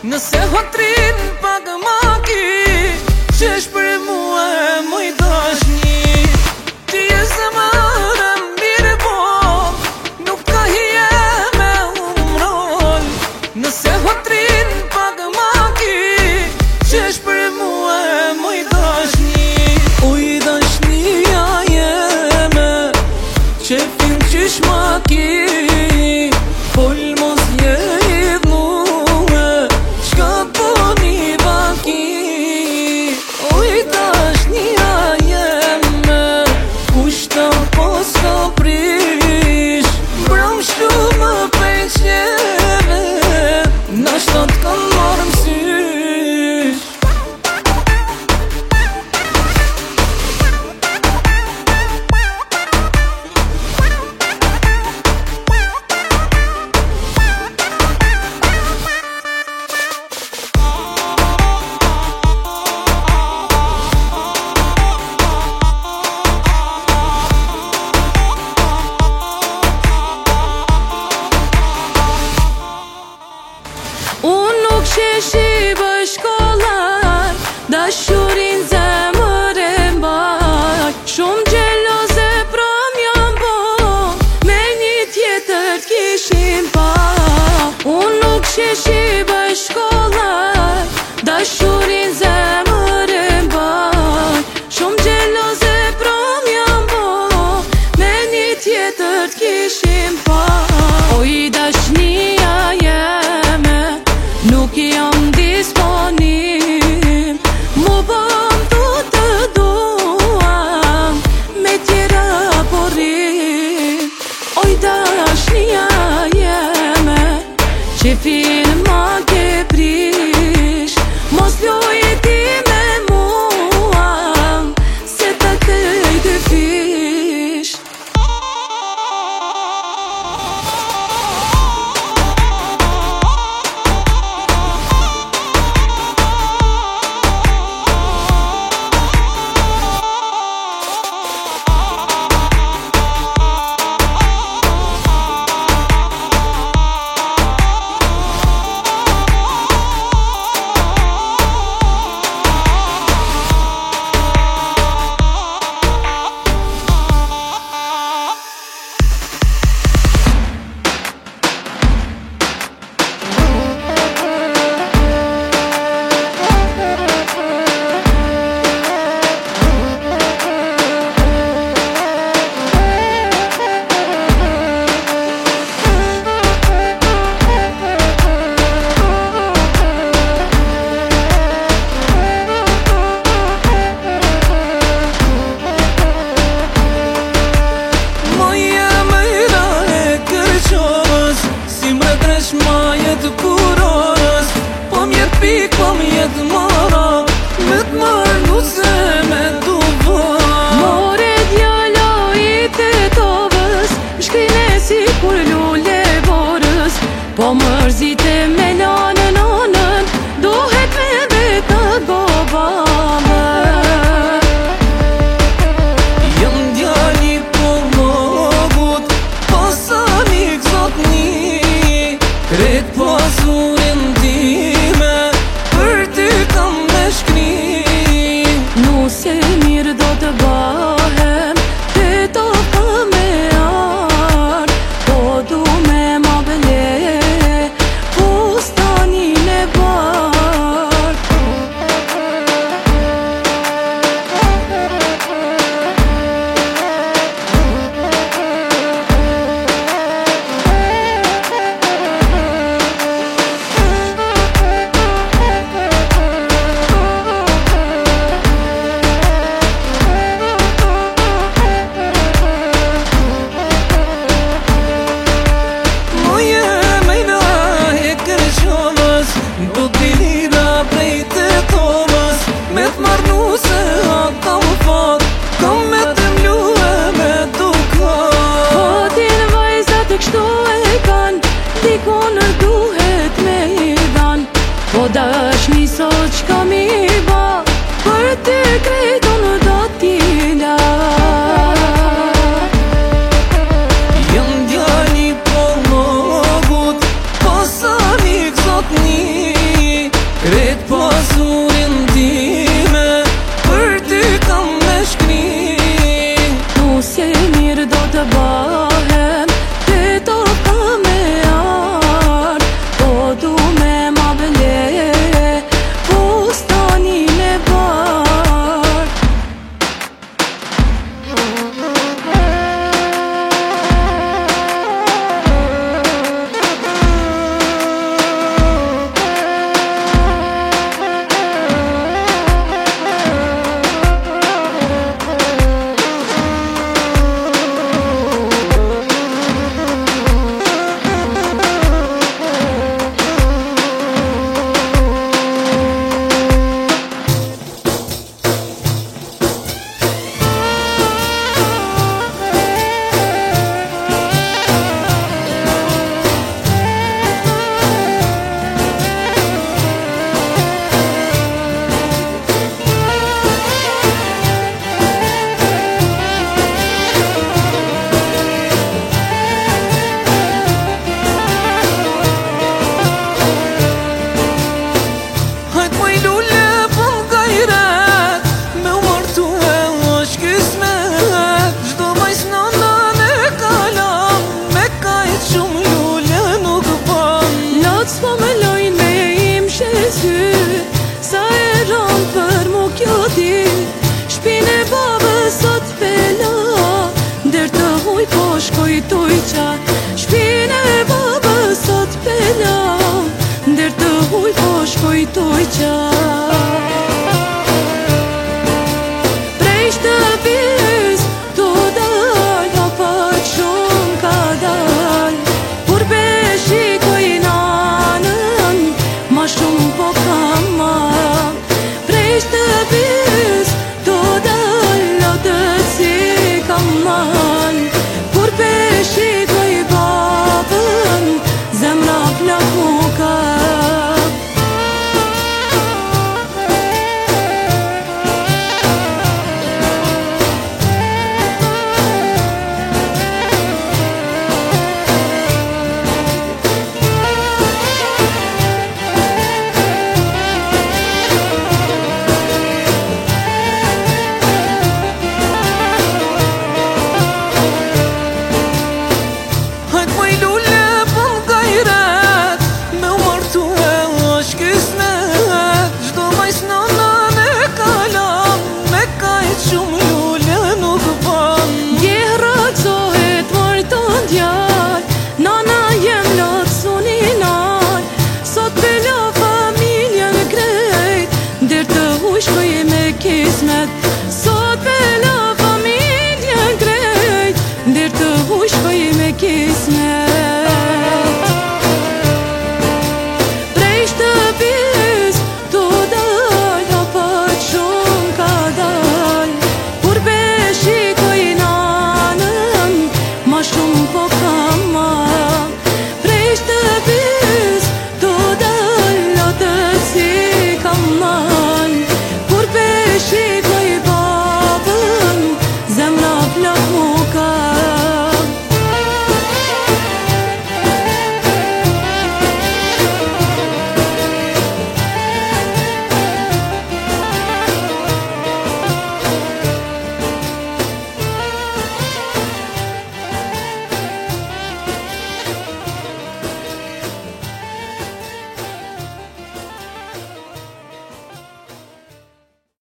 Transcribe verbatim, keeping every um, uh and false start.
Nëse hotrin pak maki qesh për mua e muj dashni. Ti e zemër e mire po nuk ka hije me umron. Nëse hotrin pak maki qesh për mua e muj dashni. Uj dashnia jeme qefin qesh maki fol mos je Qeshi bashkollar, dashurin zemër e mbaj. Shumë gjeloze prom jam bo, me një tjetër t'kishim pa. Unë nuk qeshi bashkollar, dashurin zemër e mbaj. Shumë gjeloze prom jam bo, me një tjetër t'kishim pa. Oj dashnia jeme nuk jam disponim, mu bëm tu të duam, me tjera porim. Oj dashnia jeme, qefin ma ke prish, mos loje ti me mua, se ta këj dy fish. Po mjet mora, me t'mar nuse me duva. More djalo i të tovës, shkrine si kur lule borës. Po mërzite me lanën anën, duhet me veta gobave. Jam djali po mogut, pasanik zotni, krejt pasurin time Nuse mirë do të bahem, te to ka me ardh, po du me ma bële, fustanin e bardh. Do t'i lida prej të tonës, me t'marnu se ha kam fat, kam me t'mlu e me dukat. Po t'in vajzat kështu e kan, dikon duhet me i dan. Po dashni sot qka mi ba, për ty krejton do t'i la. Jam djali po mogut, pasanik zotni, shkojtoj qa